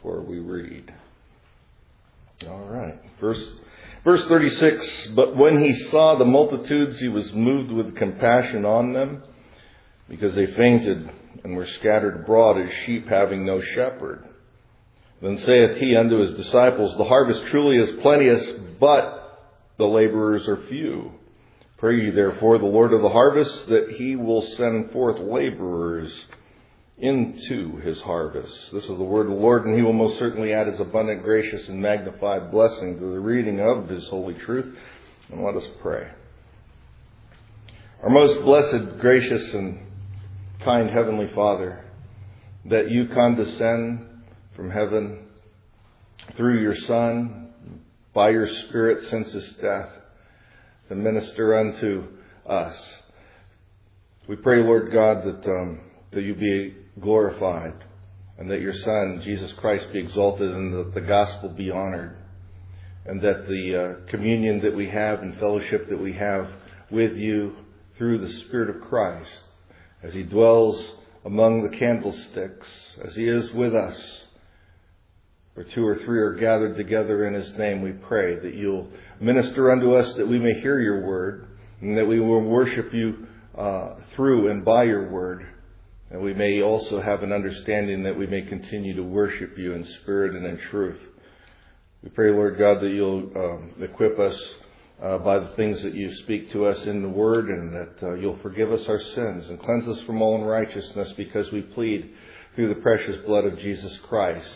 before we read. All right. Verse 36, but when he saw the multitudes, he was moved with compassion on them, because they fainted and were scattered abroad as sheep having no shepherd. Then saith he unto his disciples, the harvest truly is plenteous, but the laborers are few. Pray ye therefore the Lord of the harvest, that he will send forth laborers into his harvest. This is the word of the Lord, and he will most certainly add his abundant, gracious, and magnified blessing to the reading of his holy truth. And let us pray. Our most blessed, gracious, and kind Heavenly Father, that you condescend from heaven through your Son, by your Spirit since his death, to minister unto us. We pray, Lord God, that you be glorified, and that your Son, Jesus Christ, be exalted, and that the gospel be honored, and that the communion that we have and fellowship that we have with you through the Spirit of Christ, as he dwells among the candlesticks, as he is with us, where two or three are gathered together in his name, we pray that you'll minister unto us, that we may hear your word, and that we will worship you through and by your word. And we may also have an understanding that we may continue to worship you in spirit and in truth. We pray, Lord God, that you'll equip us by the things that you speak to us in the word, and that you'll forgive us our sins and cleanse us from all unrighteousness, because we plead through the precious blood of Jesus Christ,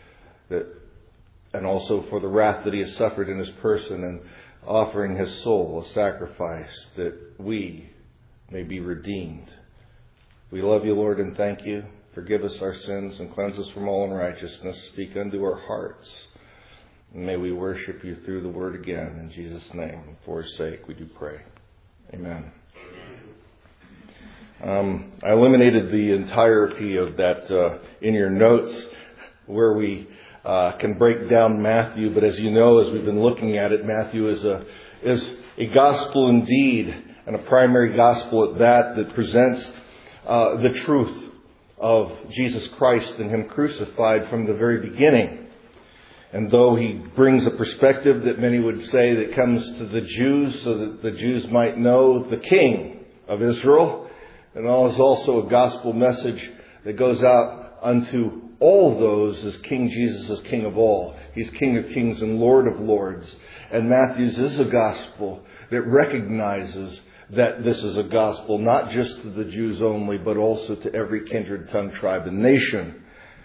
and also for the wrath that he has suffered in his person, and offering his soul a sacrifice, that we may be redeemed. We love you, Lord, and thank you. Forgive us our sins and cleanse us from all unrighteousness. Speak unto our hearts. And may we worship you through the word again. In Jesus' name, for his sake, we do pray. Amen. I eliminated the entirety of that in your notes, where we can break down Matthew. But as you know, as we've been looking at it, Matthew is a gospel indeed, and a primary gospel at that presents the truth of Jesus Christ and him crucified from the very beginning. And though he brings a perspective that many would say that comes to the Jews, so that the Jews might know the King of Israel, and is also a gospel message that goes out unto all those, as King Jesus is King of all. He's King of kings and Lord of lords. And Matthew's is a gospel that recognizes that this is a gospel not just to the Jews only, but also to every kindred, tongue, tribe, and nation.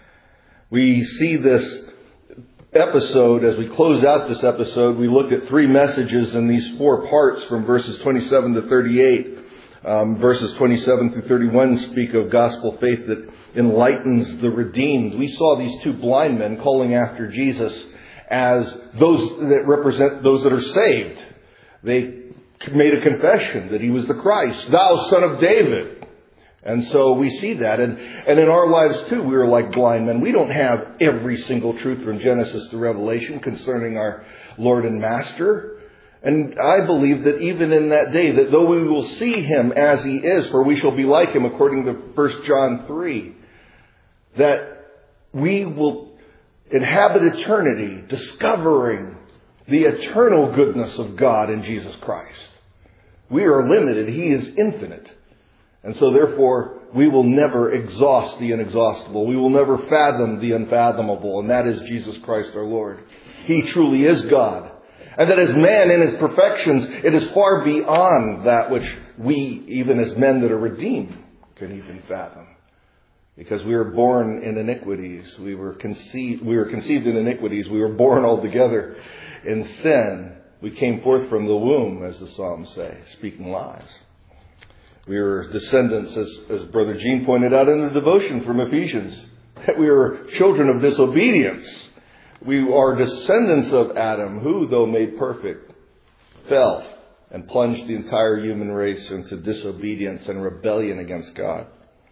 We see this episode, as we close out this episode, we look at three messages in these four parts from verses 27 to 38. Verses 27 through 31 speak of gospel faith that enlightens the redeemed. We saw these two blind men calling after Jesus as those that represent those that are saved. They made a confession that he was the Christ, thou Son of David. And so we see that. And in our lives too, we are like blind men. We don't have every single truth from Genesis to Revelation concerning our Lord and Master. And I believe that even in that day, that though we will see him as he is, for we shall be like him, according to 1 John 3, that we will inhabit eternity discovering the eternal goodness of God in Jesus Christ. We are limited. He is infinite. And so therefore, we will never exhaust the inexhaustible. We will never fathom the unfathomable. And that is Jesus Christ our Lord. He truly is God. And that as man in his perfections, it is far beyond that which we, even as men that are redeemed, can even fathom. Because we were born in iniquities. We were conceived in iniquities. We were born altogether in sin. We came forth from the womb, as the Psalms say, speaking lies. We are descendants, as Brother Gene pointed out in the devotion from Ephesians, that we are children of disobedience. We are descendants of Adam, who, though made perfect, fell and plunged the entire human race into disobedience and rebellion against God.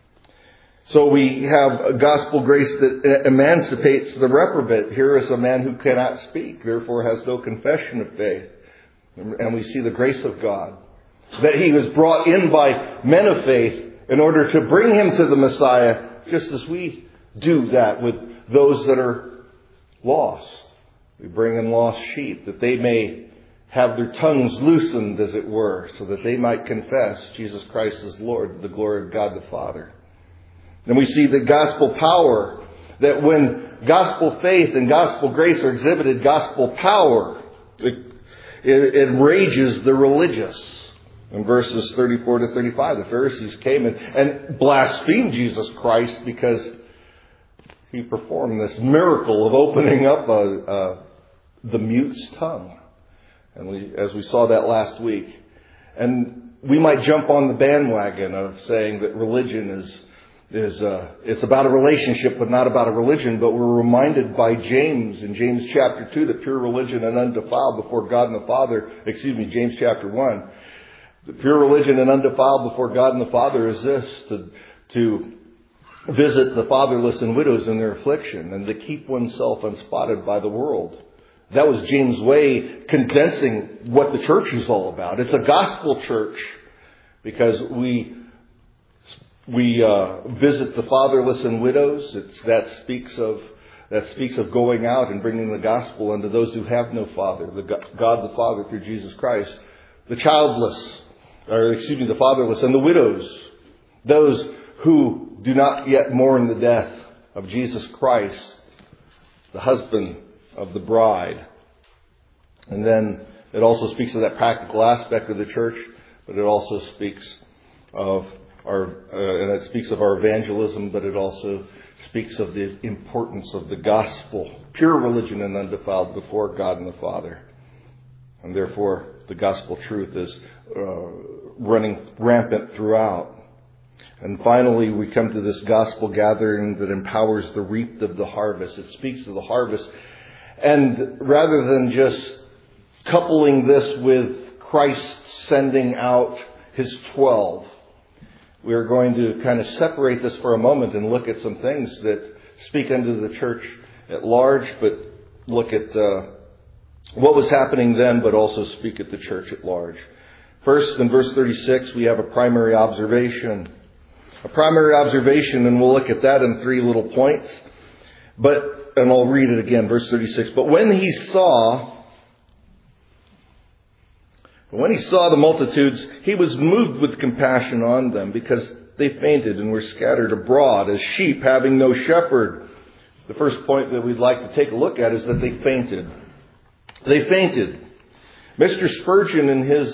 So we have a gospel grace that emancipates the reprobate. Here is a man who cannot speak, therefore has no confession of faith. And we see the grace of God, that he was brought in by men of faith in order to bring him to the Messiah, just as we do that with those that are lost. We bring in lost sheep, that they may have their tongues loosened, as it were, so that they might confess Jesus Christ as Lord, to the glory of God the Father. Then we see the gospel power, that when gospel faith and gospel grace are exhibited, gospel power, it enrages the religious. In verses 34 to 35, the Pharisees came and blasphemed Jesus Christ because he performed this miracle of opening up the mute's tongue. And as we saw that last week. And we might jump on the bandwagon of saying that religion it's about a relationship but not about a religion. But we're reminded by James in James chapter 2 that pure religion and undefiled before God and the Father, James chapter 1. The pure religion and undefiled before God and the Father is this, to visit the fatherless and widows in their affliction and to keep oneself unspotted by the world. That was James' way condensing what the church is all about. It's a gospel church because we visit the fatherless and widows. That speaks of going out and bringing the gospel unto those who have no father, God the Father through Jesus Christ. The fatherless and the widows, those who do not yet mourn the death of Jesus Christ, the husband of the bride. And then it also speaks of that practical aspect of the church, but it also speaks of our evangelism, but it also speaks of the importance of the gospel, pure religion and undefiled before God and the Father. And therefore, the gospel truth is running rampant throughout. And finally, we come to this gospel gathering that empowers the reaped of the harvest. It speaks of the harvest. And rather than just coupling this with Christ sending out his 12, we are going to kind of separate this for a moment and look at some things that speak unto the church at large, but look at what was happening then, but also speak at the church at large. First, in verse 36, we have a primary observation. A primary observation, and we'll look at that in 3 little points. And I'll read it again, verse 36. But when he saw the multitudes, he was moved with compassion on them, because they fainted and were scattered abroad as sheep having no shepherd. The first point that we'd like to take a look at is that they fainted. They fainted. Mr. Spurgeon,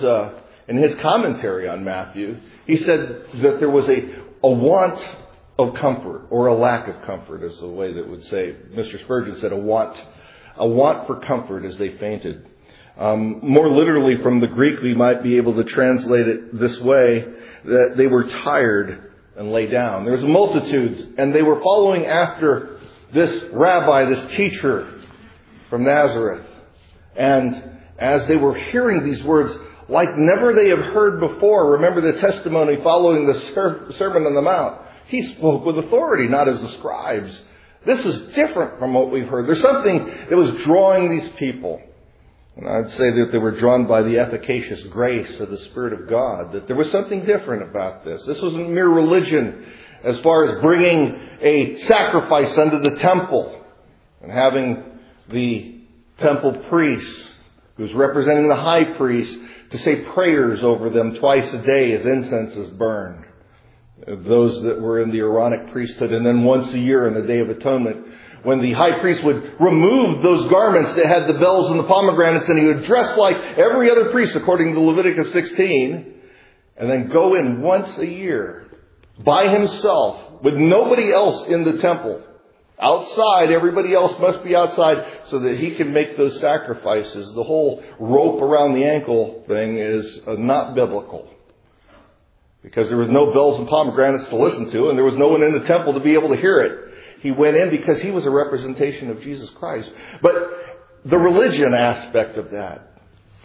in his commentary on Matthew, he said that there was a want of comfort, or a lack of comfort is the way that would say. Mr. Spurgeon said a want for comfort as they fainted. More literally from the Greek, we might be able to translate it this way, that they were tired and lay down. There was multitudes, and they were following after this rabbi, this teacher from Nazareth. And as they were hearing these words, like never they have heard before, remember the testimony following the Sermon on the Mount. He spoke with authority, not as the scribes. This is different from what we've heard. There's something that was drawing these people. And I'd say that they were drawn by the efficacious grace of the Spirit of God, that there was something different about this. This wasn't mere religion as far as bringing a sacrifice unto the temple and having the temple priest, who's representing the high priest, to say prayers over them twice a day as incense is burned. Those that were in the Aaronic priesthood, and then once a year on the Day of Atonement, when the high priest would remove those garments that had the bells and the pomegranates, and he would dress like every other priest according to Leviticus 16, and then go in once a year by himself with nobody else in the temple. Outside, everybody else must be outside so that he can make those sacrifices. The whole rope around the ankle thing is not biblical, because there was no bells and pomegranates to listen to, and there was no one in the temple to be able to hear it. He went in because he was a representation of Jesus Christ. But the religion aspect of that,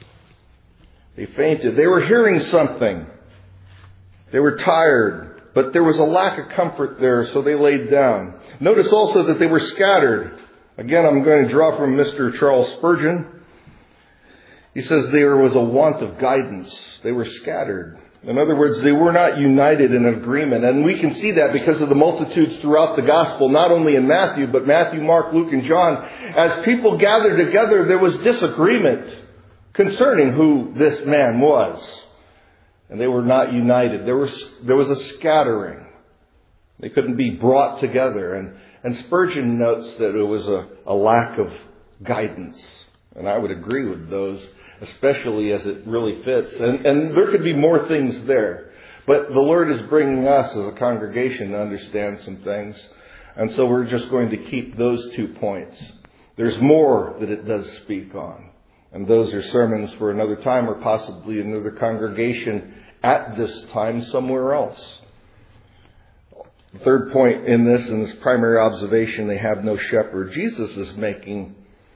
they fainted. They were hearing something. They were tired, but there was a lack of comfort there, so they laid down. Notice also that they were scattered. Again, I'm going to draw from Mr. Charles Spurgeon. He says there was a want of guidance. They were scattered. In other words, they were not united in agreement. And we can see that because of the multitudes throughout the gospel, not only in Matthew, but Matthew, Mark, Luke, and John. As people gathered together, there was disagreement concerning who this man was. And they were not united. There was a scattering. They couldn't be brought together. And Spurgeon notes that it was a lack of guidance. And I would agree with those, especially as it really fits. And there could be more things there. But the Lord is bringing us as a congregation to understand some things. And so we're just going to keep those 2 points. There's more that it does speak on. And those are sermons for another time or possibly another congregation at this time somewhere else. The third point in this primary observation, they have no shepherd. Jesus is going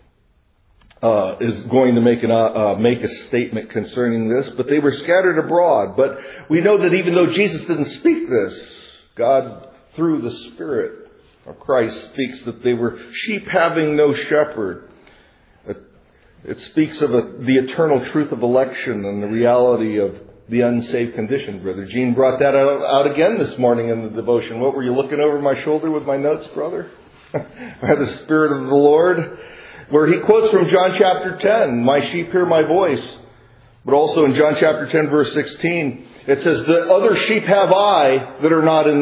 to make a statement concerning this, but they were scattered abroad. But we know that even though Jesus didn't speak this, God, through the Spirit of Christ, speaks that they were sheep having no shepherd. It speaks of the eternal truth of election and the reality of the unsaved condition. Brother Gene brought that out again this morning in the devotion. What were you looking over my shoulder with my notes, brother? By the Spirit of the Lord. Where he quotes from John chapter 10, my sheep hear my voice. But also in John chapter 10 verse 16, it says, the other sheep have I that are not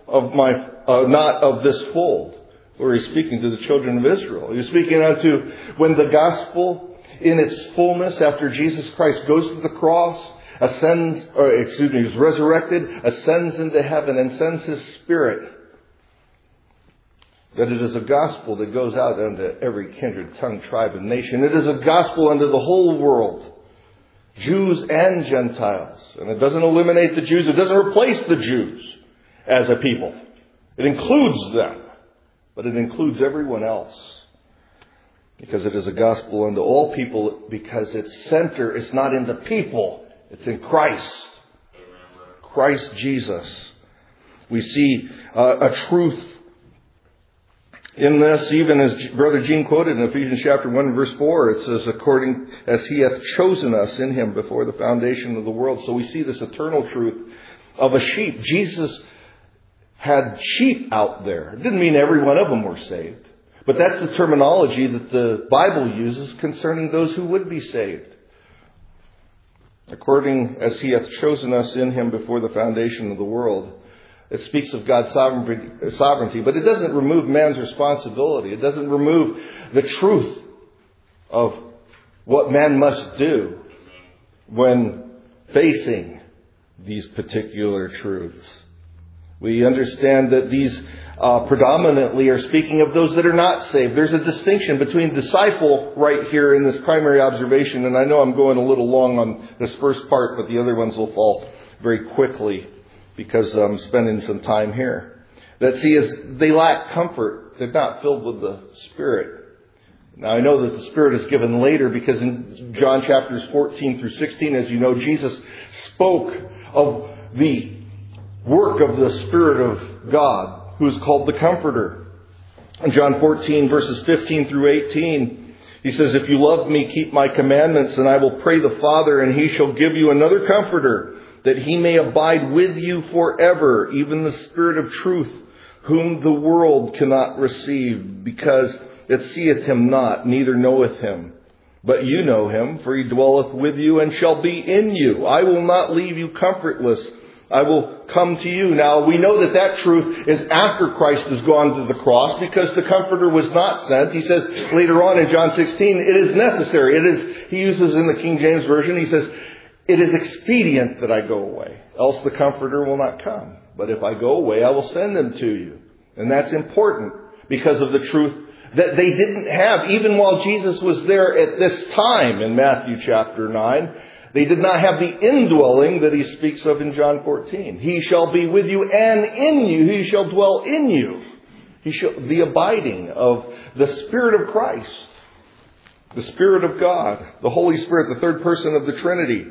of this fold. Where he's speaking to the children of Israel. He's speaking unto when the gospel in its fullness after Jesus Christ goes to the cross, is resurrected, ascends into heaven and sends his Spirit. That it is a gospel that goes out unto every kindred, tongue, tribe, and nation. It is a gospel unto the whole world, Jews and Gentiles. And it doesn't eliminate the Jews. It doesn't replace the Jews as a people. It includes them, but it includes everyone else. Because it is a gospel unto all people, because its center is not in the people. It's in Christ. Christ Jesus. We see a truth in this, even as Brother Gene quoted in Ephesians chapter 1 verse 4, it says, according as he hath chosen us in him before the foundation of the world. So we see this eternal truth of a sheep. Jesus had sheep out there. It didn't mean every one of them were saved. But that's the terminology that the Bible uses concerning those who would be saved. According as he hath chosen us in him before the foundation of the world. It speaks of God's sovereignty, but it doesn't remove man's responsibility. It doesn't remove the truth of what man must do when facing these particular truths. We understand that these predominantly are speaking of those that are not saved. There's a distinction between disciple right here in this primary observation, and I know I'm going a little long on this first part, but the other ones will fall very quickly because I'm spending some time here. That they lack comfort. They're not filled with the Spirit. Now I know that the Spirit is given later because in John chapters 14 through 16, as you know, Jesus spoke of the work of the Spirit of God, who is called the Comforter. In John 14 verses 15 through 18, he says, if you love me, keep my commandments, and I will pray the Father, and he shall give you another Comforter, that he may abide with you forever, even the Spirit of truth, whom the world cannot receive, because it seeth him not, neither knoweth him. But you know him, for he dwelleth with you, and shall be in you. I will not leave you comfortless. I will come to you. Now, we know that truth is after Christ has gone to the cross, because the Comforter was not sent. He says later on in John 16, it is necessary. He uses in the King James Version, he says, it is expedient that I go away, else the Comforter will not come. But if I go away, I will send him to you. And that's important because of the truth that they didn't have. Even while Jesus was there at this time in Matthew chapter 9, they did not have the indwelling that he speaks of in John 14. He shall be with you and in you. He shall dwell in you. The abiding of the Spirit of Christ, the Spirit of God, the Holy Spirit, the third person of the Trinity.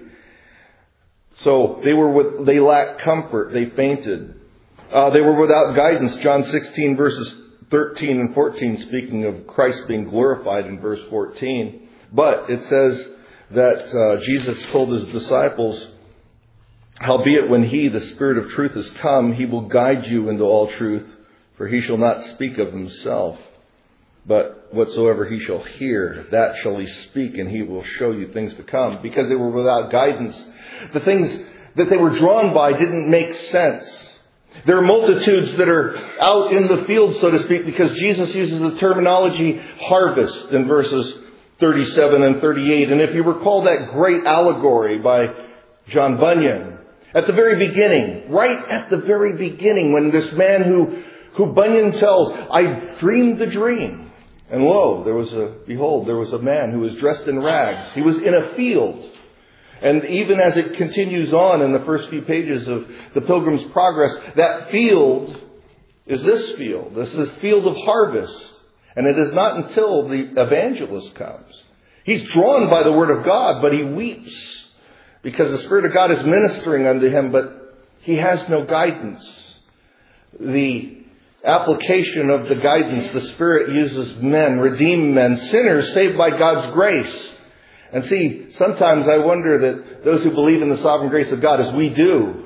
So they lacked comfort. They fainted. They were without guidance. John 16 verses 13 and 14, speaking of Christ being glorified in verse 14. But it says that Jesus told his disciples Howbeit when he, the Spirit of truth, is come, he will guide you into all truth, for he shall not speak of himself, but whatsoever he shall hear, that shall he speak, and he will show you things to come. Because they were without guidance, the things that they were drawn by didn't make sense. There are multitudes that are out in the field, so to speak, because Jesus uses the terminology harvest in verses 37 and 38. And if you recall that great allegory by John Bunyan, at the very beginning, right at the very beginning, when this man who Bunyan tells, I dreamed the dream. And lo, there was a man who was dressed in rags. He was in a field. And even as it continues on in the first few pages of the Pilgrim's Progress, that field is this field. This is field of harvest. And it is not until the evangelist comes. He's drawn by the Word of God, but he weeps because the Spirit of God is ministering unto him, but he has no guidance. The application of the guidance, the Spirit uses men, redeemed men, sinners saved by God's grace. And see, sometimes I wonder that those who believe in the sovereign grace of God, as we do,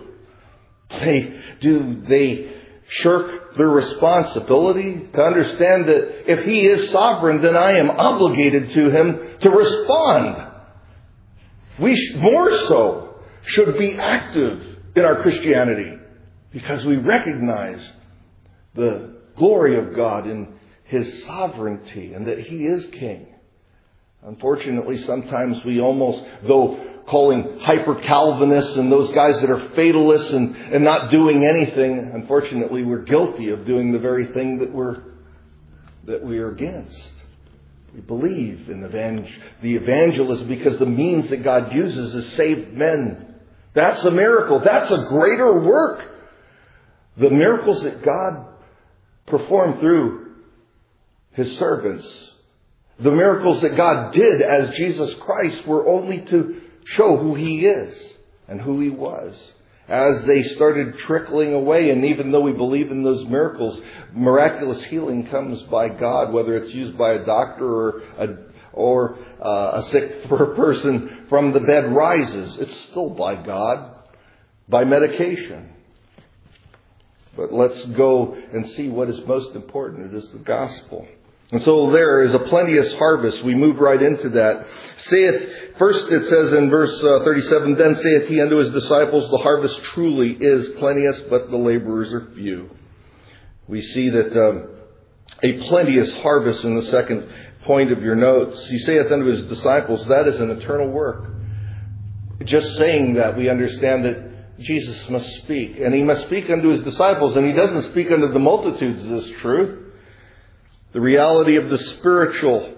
they shirk their responsibility to understand that if he is sovereign, then I am obligated to him to respond. We more so should be active in our Christianity because we recognize the glory of God in his sovereignty and that he is king. Unfortunately, sometimes we almost, though calling hyper-Calvinists and those guys that are fatalists and not doing anything, unfortunately, we're guilty of doing the very thing that we are against. We believe in the evangelism because the means that God uses is save men. That's a miracle. That's a greater work. The miracles that God performed through his servants, the miracles that God did as Jesus Christ, were only to show who he is and who he was. As they started trickling away, and even though we believe in those miracles, miraculous healing comes by God, whether it's used by a doctor or a sick person from the bed rises. It's still by God, by medication. But let's go and see what is most important. It is the gospel. And so there is a plenteous harvest. We move right into that. First it says in verse 37, Then saith he unto his disciples, The harvest truly is plenteous, but the laborers are few. We see that a plenteous harvest in the second point of your notes. He saith unto his disciples, that is an eternal work. Just saying that, we understand that Jesus must speak. And he must speak unto his disciples, and he doesn't speak unto the multitudes this truth. The reality of the spiritual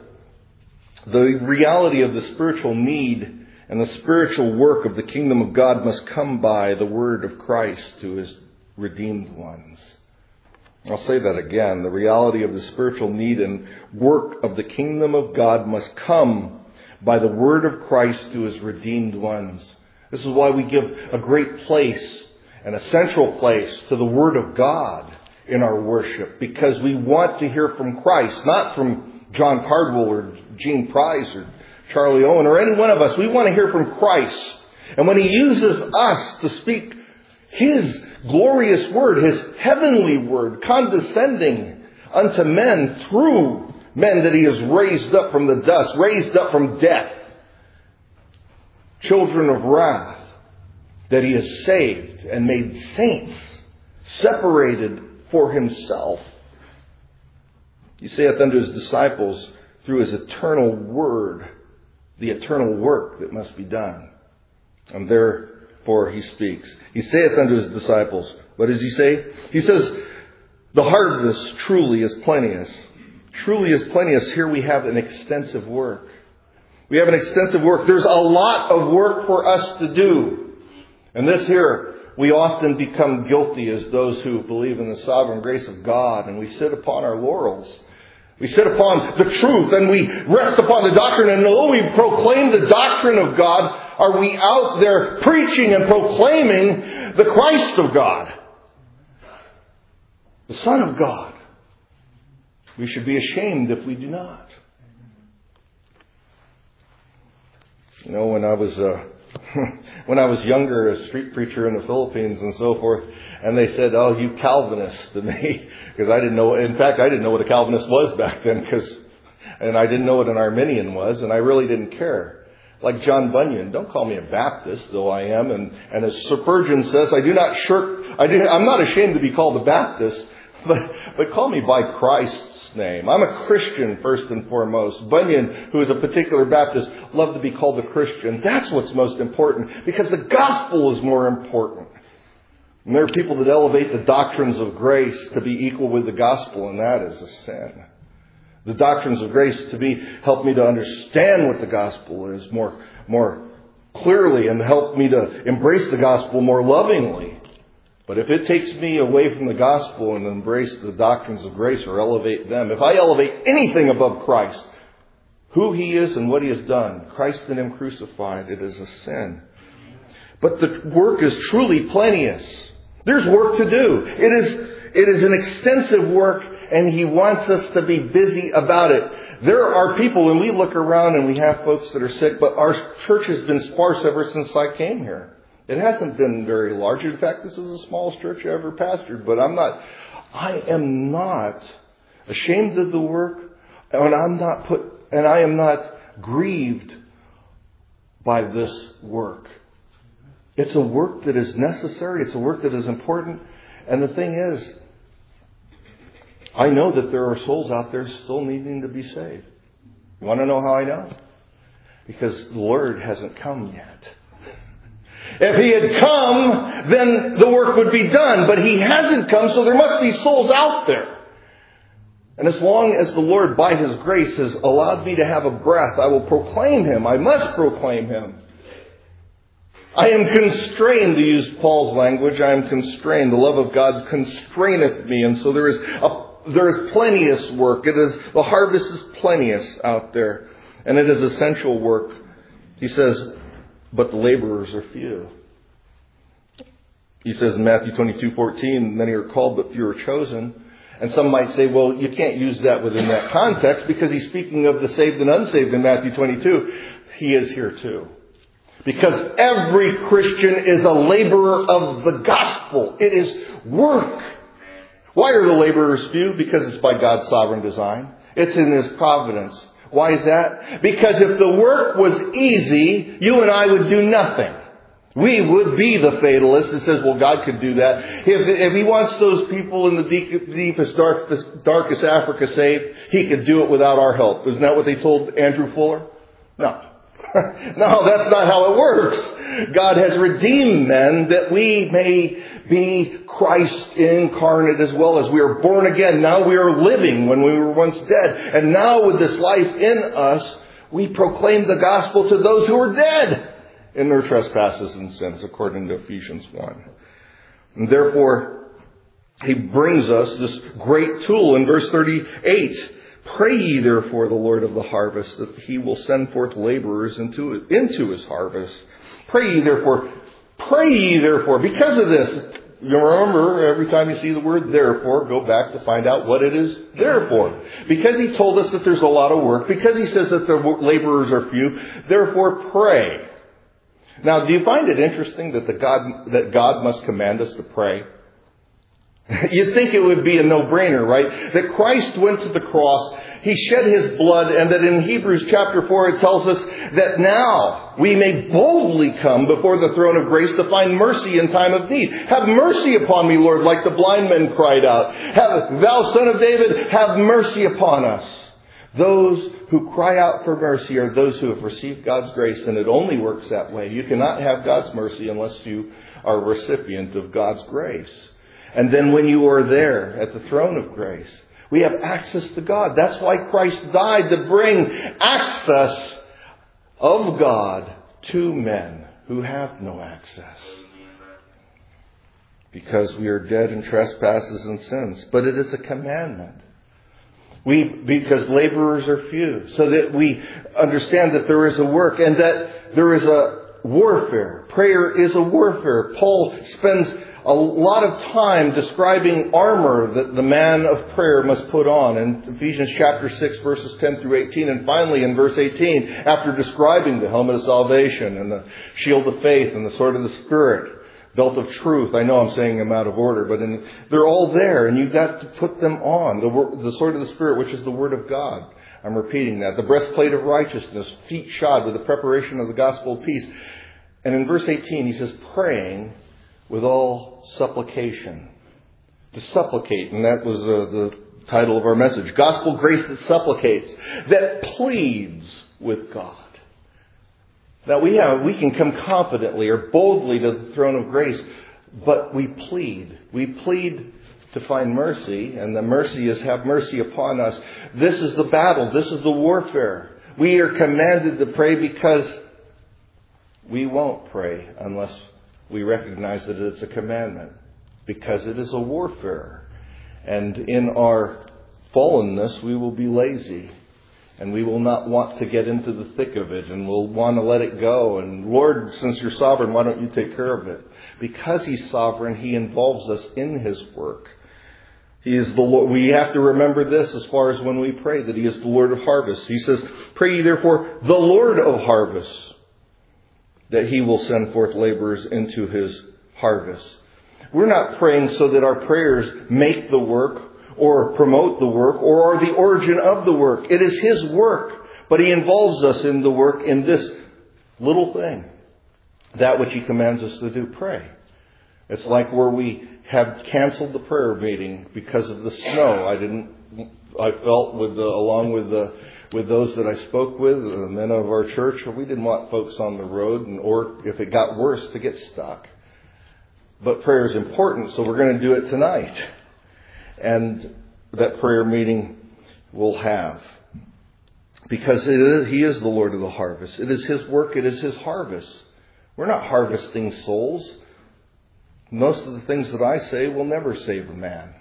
need and the spiritual work of the kingdom of God must come by the word of Christ to his redeemed ones. I'll say that again. The reality of the spiritual need and work of the kingdom of God must come by the word of Christ to his redeemed ones. This is why we give a great place and a central place to the word of God in our worship, because we want to hear from Christ, not from John Cardwell or Gene Price or Charlie Owen or any one of us. We want to hear from Christ. And when he uses us to speak his glorious word, his heavenly word, condescending unto men through men that he has raised up from the dust, raised up from death, children of wrath, that he has saved and made saints, separated for himself. He saith unto his disciples through his eternal word, the eternal work that must be done. And therefore he speaks. He saith unto his disciples, what does he say? He says, the harvest truly is plenteous. Truly is plenteous. Here we have an extensive work. We have an extensive work. There's a lot of work for us to do. And this here, we often become guilty as those who believe in the sovereign grace of God, and we sit upon our laurels. We sit upon the truth and we rest upon the doctrine, and although we proclaim the doctrine of God, are we out there preaching and proclaiming the Christ of God, the Son of God? We should be ashamed if we do not. You know, when I was when I was younger, a street preacher in the Philippines and so forth, and they said, "Oh, you Calvinists," to me, because I didn't know. In fact, I didn't know what a Calvinist was back then, and I didn't know what an Arminian was, and I really didn't care. Like John Bunyan, don't call me a Baptist, though I am. And as Spurgeon says, I'm not ashamed to be called a Baptist, but call me by Christ's name. I'm a Christian first and foremost. Bunyan, who is a particular Baptist, loved to be called a Christian. That's what's most important, because the gospel is more important. And there are people that elevate the doctrines of grace to be equal with the gospel, and that is a sin. The doctrines of grace help me to understand what the gospel is more clearly and help me to embrace the gospel more lovingly. But if it takes me away from the gospel and embrace the doctrines of grace or elevate them, if I elevate anything above Christ, who He is and what He has done, Christ and Him crucified, it is a sin. But the work is truly plenteous. There's work to do. It is an extensive work, and He wants us to be busy about it. There are people, and we look around and we have folks that are sick, but our church has been sparse ever since I came here. It hasn't been very large. In fact, this is the smallest church I ever pastored, but I am not ashamed of the work, and I am not grieved by this work. It's a work that is necessary. It's a work that is important. And the thing is, I know that there are souls out there still needing to be saved. You want to know how I know? Because the Lord hasn't come yet. If He had come, then the work would be done. But He hasn't come, so there must be souls out there. And as long as the Lord, by His grace, has allowed me to have a breath, I will proclaim Him. I must proclaim Him. I am constrained, to use Paul's language. I am constrained. The love of God constraineth me. And so there is plenteous work. The harvest is plenteous out there. And it is essential work. He says, but the laborers are few. He says in Matthew 22:14, many are called, but few are chosen. And some might say, well, you can't use that within that context because he's speaking of the saved and unsaved in Matthew 22. He is here too. Because every Christian is a laborer of the gospel. It is work. Why are the laborers few? Because it's by God's sovereign design. It's in His providence. Why is that? Because if the work was easy, you and I would do nothing. We would be the fatalist that says, well, God could do that. If He wants those people in the deepest, darkest Africa saved, He could do it without our help. Isn't that what they told Andrew Fuller? No. No, that's not how it works. God has redeemed men that we may be Christ incarnate as well as we are born again. Now we are living when we were once dead. And now with this life in us, we proclaim the gospel to those who are dead in their trespasses and sins, according to Ephesians 1. And therefore, He brings us this great tool in verse 38. Pray ye therefore the Lord of the harvest that He will send forth laborers into His harvest. Pray ye therefore. Because of this, you remember every time you see the word therefore, go back to find out what it is there for. Because He told us that there's a lot of work. Because He says that the laborers are few. Therefore pray. Now, do you find it interesting that God must command us to pray? You'd think it would be a no-brainer, right? That Christ went to the cross, He shed His blood, and that in Hebrews chapter 4 it tells us that now we may boldly come before the throne of grace to find mercy in time of need. Have mercy upon me, Lord, like the blind men cried out. Thou Son of David, have mercy upon us. Those who cry out for mercy are those who have received God's grace, and it only works that way. You cannot have God's mercy unless you are a recipient of God's grace. And then when you are there at the throne of grace, we have access to God. That's why Christ died, to bring access of God to men who have no access. Because we are dead in trespasses and sins. But it is a commandment. Because laborers are few. So that we understand that there is a work and that there is a warfare. Prayer is a warfare. Paul spends a lot of time describing armor that the man of prayer must put on in Ephesians chapter 6, verses 10 through 18. And finally in verse 18, after describing the helmet of salvation and the shield of faith and the sword of the Spirit, belt of truth. I know I'm saying them out of order, but they're all there, and you've got to put them on. The sword of the Spirit, which is the Word of God. I'm repeating that. The breastplate of righteousness, feet shod with the preparation of the gospel of peace. And in verse 18, he says, praying with all supplication. To supplicate, and that was the title of our message. Gospel grace that supplicates, that pleads with God. That we can come confidently or boldly to the throne of grace, but we plead. We plead to find mercy, and the mercy is have mercy upon us. This is the battle. This is the warfare. We are commanded to pray because we won't pray unless we recognize that it's a commandment, because it is a warfare. And in our fallenness, we will be lazy. And we will not want to get into the thick of it, and we'll want to let it go. And Lord, since you're sovereign, why don't you take care of it? Because He's sovereign, He involves us in His work. He is the Lord. We have to remember this as far as when we pray, that He is the Lord of harvest. He says, pray ye therefore the Lord of harvest, that He will send forth laborers into His harvest. We're not praying so that our prayers make the work or promote the work, or are the origin of the work. It is His work, but He involves us in the work in this little thing, that which He commands us to do, pray. It's like where we have canceled the prayer meeting because of the snow. I felt along with those that I spoke with, the men of our church, we didn't want folks on the road, or if it got worse, to get stuck. But prayer is important, so we're going to do it tonight. And that prayer meeting we'll have. Because He is the Lord of the harvest. It is His work. It is His harvest. We're not harvesting souls. Most of the things that I say will never save a man.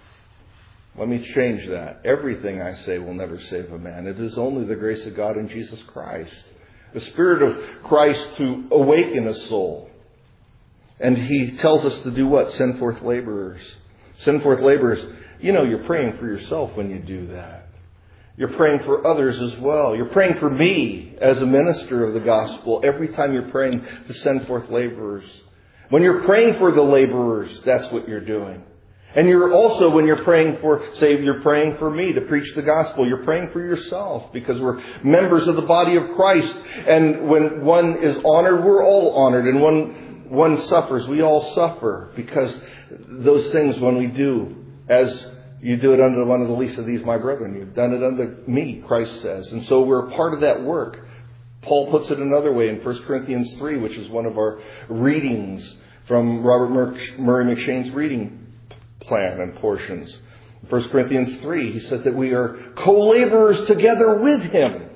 Let me change that. Everything I say will never save a man. It is only the grace of God in Jesus Christ. The Spirit of Christ to awaken a soul. And He tells us to do what? Send forth laborers. Send forth laborers. You know, you're praying for yourself when you do that. You're praying for others as well. You're praying for me as a minister of the gospel every time you're praying to send forth laborers. When you're praying for the laborers, that's what you're doing. And you're also, when you're praying for, say you're praying for me to preach the gospel, you're praying for yourself, because we're members of the body of Christ. And when one is honored, we're all honored. And when one suffers, we all suffer, because those things when we do, as you do it unto one of the least of these, my brethren, you've done it unto me, Christ says. And so we're part of that work. Paul puts it another way in 1 Corinthians 3, which is one of our readings from Robert Murray McShane's reading plan and portions. In 1 Corinthians 3, he says that we are co-laborers together with Him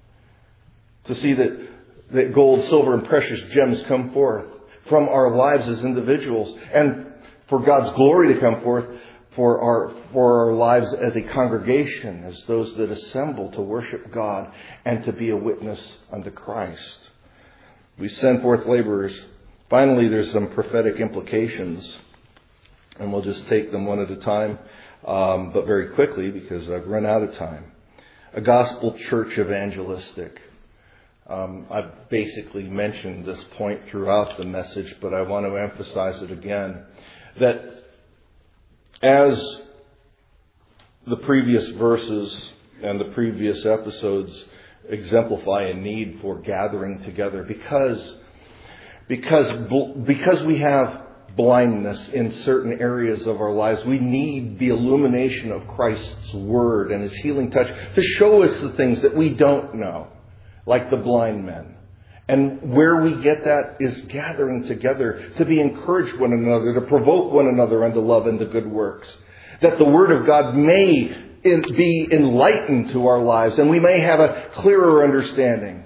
to see that gold, silver, and precious gems come forth from our lives as individuals, and for God's glory to come forth for our lives as a congregation, as those that assemble to worship God and to be a witness unto Christ. We send forth laborers. Finally, there's some prophetic implications, and we'll just take them one at a time, but very quickly because I've run out of time. A gospel church evangelistic. I've basically mentioned this point throughout the message, but I want to emphasize it again. That as the previous verses and the previous episodes exemplify a need for gathering together, because we have blindness in certain areas of our lives, we need the illumination of Christ's Word and His healing touch to show us the things that we don't know, like the blind men. And where we get that is gathering together to be encouraged one another, to provoke one another unto love and to good works. That the Word of God may be enlightened to our lives and we may have a clearer understanding.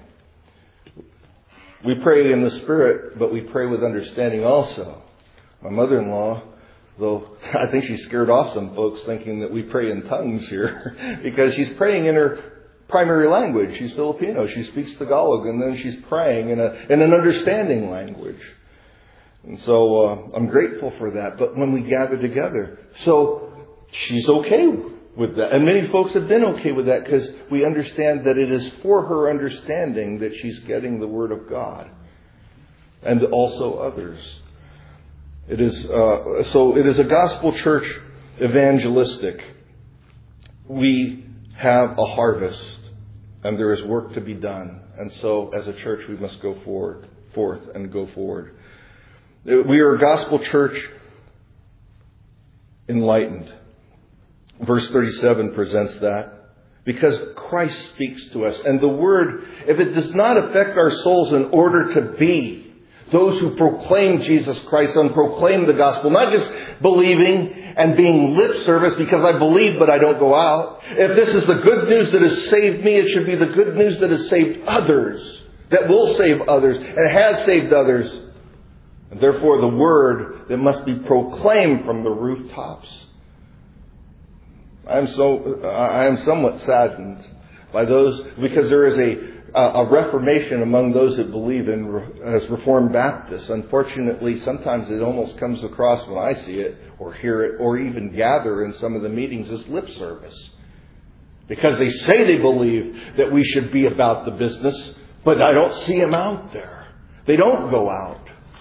We pray in the Spirit, but we pray with understanding also. My mother-in-law, though I think she scared off some folks thinking that we pray in tongues here, because she's praying in her primary language. She's Filipino. She speaks Tagalog, and then she's praying in an understanding language. And so I'm grateful for that. But when we gather together, so she's okay with that. And many folks have been okay with that because we understand that it is for her understanding that she's getting the Word of God. And also others. It is a gospel church evangelistic. We have a harvest and there is work to be done. And so as a church we must go forth and go forward. We are a gospel church enlightened. Verse 37 presents that. Because Christ speaks to us. And the Word, if it does not affect our souls in order to be those who proclaim Jesus Christ and proclaim the gospel, not just believing and being lip service because I believe but I don't go out. If this is the good news that has saved me, it should be the good news that has saved others, that will save others and has saved others. And therefore the word that must be proclaimed from the rooftops. I am somewhat saddened by those, because there is a reformation among those that believe as Reformed Baptists. Unfortunately, sometimes it almost comes across when I see it or hear it or even gather in some of the meetings as lip service. Because they say they believe that we should be about the business, but I don't see them out there. They don't go out.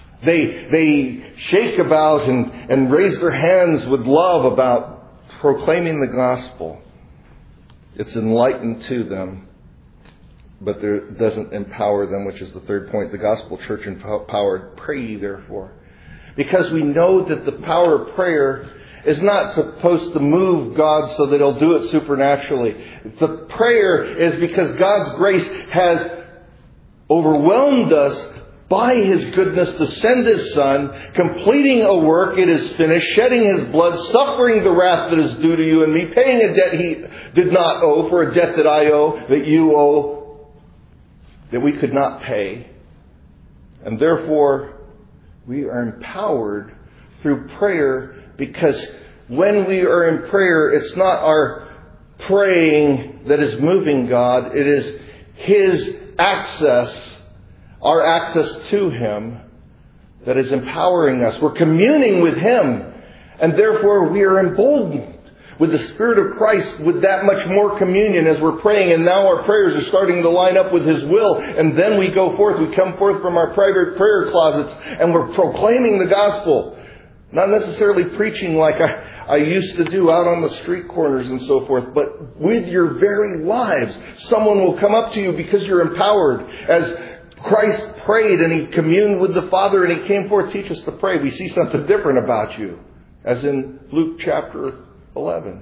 They shake about and raise their hands with love about proclaiming the gospel. It's enlightened to them, but it doesn't empower them, which is the third point. The gospel church empowered. Pray ye therefore. Because we know that the power of prayer is not supposed to move God so that He'll do it supernaturally. The prayer is because God's grace has overwhelmed us by His goodness to send His Son, completing a work, it is finished, shedding His blood, suffering the wrath that is due to you and me, paying a debt He did not owe for a debt that I owe, that you owe, that we could not pay. And therefore, we are empowered through prayer, because when we are in prayer, it's not our praying that is moving God, it is His access, our access to Him, that is empowering us. We're communing with Him, and therefore we are emboldened with the Spirit of Christ with that much more communion as we're praying. And now our prayers are starting to line up with His will. And then we go forth. We come forth from our private prayer closets and we're proclaiming the gospel. Not necessarily preaching like I used to do out on the street corners and so forth, but with your very lives. Someone will come up to you because you're empowered. As Christ prayed and He communed with the Father and He came forth, teach us to pray. We see something different about you. As in Luke chapter 11.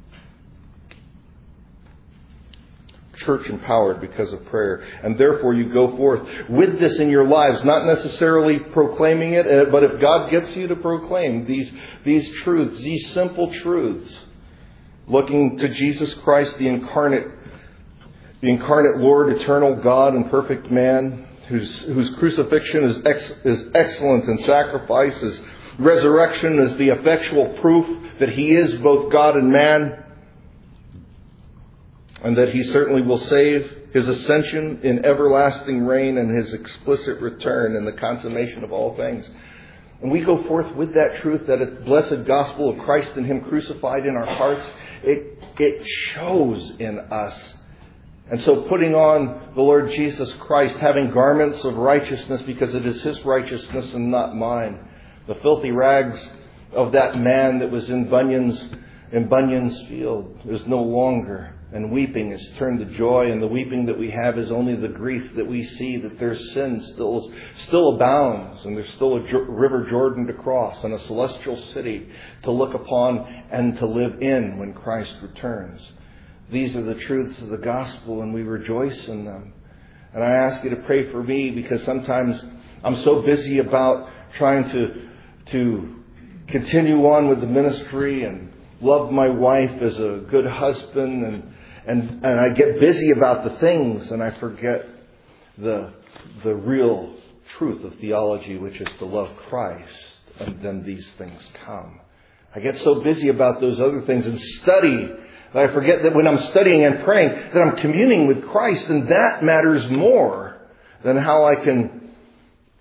Church empowered because of prayer. And therefore you go forth with this in your lives, not necessarily proclaiming it, but if God gets you to proclaim these truths, these simple truths, looking to Jesus Christ, the incarnate Lord, eternal God and perfect man, whose crucifixion is excellent in sacrifice, His resurrection is the effectual proof that He is both God and man, and that He certainly will save, His ascension in everlasting reign, and His explicit return in the consummation of all things. And we go forth with that truth, that blessed gospel of Christ and Him crucified in our hearts. It shows in us. And so putting on the Lord Jesus Christ, having garments of righteousness because it is His righteousness and not mine. The filthy rags of that man that was in Bunyan's field is no longer. And weeping is turned to joy. And the weeping that we have is only the grief that we see that their sin still abounds. And there's still a river Jordan to cross and a celestial city to look upon and to live in when Christ returns. These are the truths of the gospel, and we rejoice in them. And I ask you to pray for me, because sometimes I'm so busy about trying to continue on with the ministry and love my wife as a good husband, and I get busy about the things, and I forget the real truth of theology, which is to love Christ, and then these things come. I get so busy about those other things and study that I forget that when I'm studying and praying, that I'm communing with Christ, and that matters more than how I can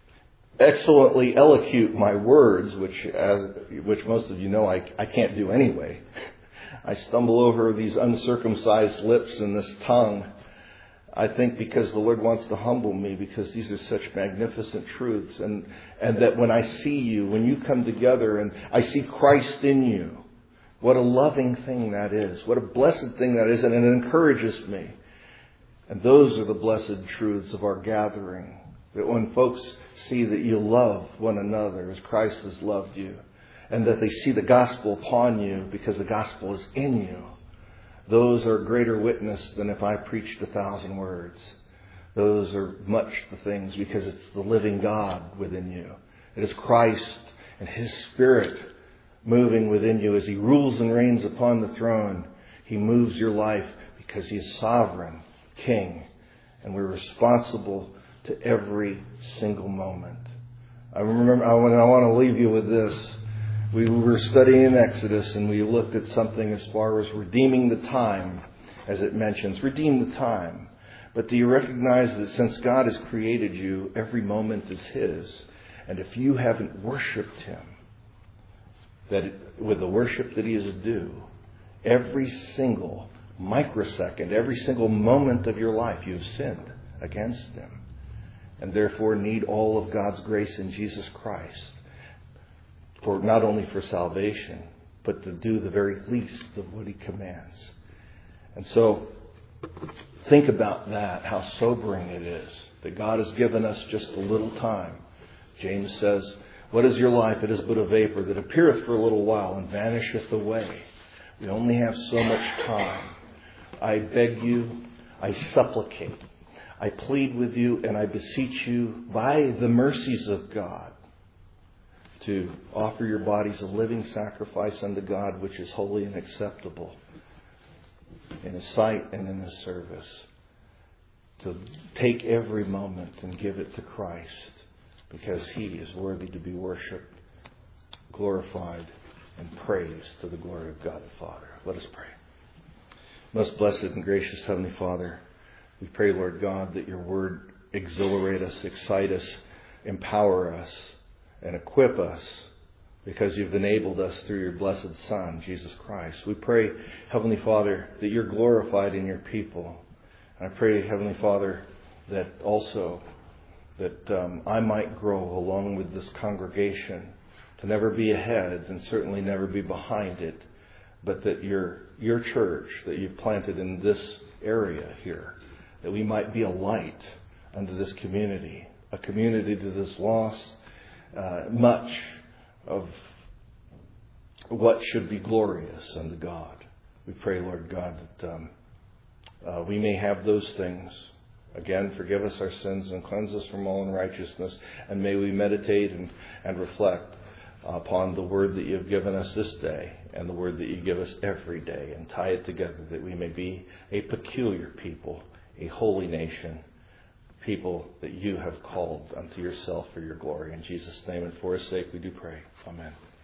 excellently elocute my words, which most of you know I can't do anyway. I stumble over these uncircumcised lips and this tongue. I think because the Lord wants to humble me, because these are such magnificent truths, and that when I see you, when you come together and I see Christ in you, what a loving thing that is. What a blessed thing that is, and it encourages me. And those are the blessed truths of our gathering. That when folks see that you love one another as Christ has loved you, and that they see the gospel upon you because the gospel is in you, those are a greater witness than if I preached 1,000 words. Those are much the things because it's the living God within you. It is Christ and His Spirit moving within you as He rules and reigns upon the throne. He moves your life because He is sovereign King, and we're responsible to every single moment. I want to leave you with this. We were studying Exodus, and we looked at something as far as redeeming the time, as it mentions. Redeem the time. But do you recognize that since God has created you, every moment is His? And if you haven't worshipped Him with the worship that He is due, every single microsecond, every single moment of your life, you have sinned against Him. And therefore need all of God's grace in Jesus Christ. For not only for salvation, but to do the very least of what He commands. And so, think about that, how sobering it is that God has given us just a little time. James says, "What is your life? It is but a vapor that appeareth for a little while and vanisheth away." We only have so much time. I beg you, I supplicate, I plead with you, and I beseech you by the mercies of God to offer your bodies a living sacrifice unto God, which is holy and acceptable in His sight and in His service. To take every moment and give it to Christ, because He is worthy to be worshipped, glorified, and praised to the glory of God the Father. Let us pray. Most blessed and gracious Heavenly Father, we pray, Lord God, that your word exhilarate us, excite us, empower us, and equip us, because you've enabled us through your blessed Son, Jesus Christ. We pray, Heavenly Father, that you're glorified in your people. And I pray, Heavenly Father, that also that I might grow along with this congregation, to never be ahead and certainly never be behind it, but that your church that you've planted in this area here, that we might be a light unto this community, a community to this lost. Much of what should be glorious unto God. We pray, Lord God, that we may have those things. Again, forgive us our sins and cleanse us from all unrighteousness. And may we meditate and reflect upon the word that you have given us this day and the word that you give us every day, and tie it together that we may be a peculiar people, a holy nation, people that you have called unto yourself for your glory. In Jesus' name and for His sake we do pray. Amen.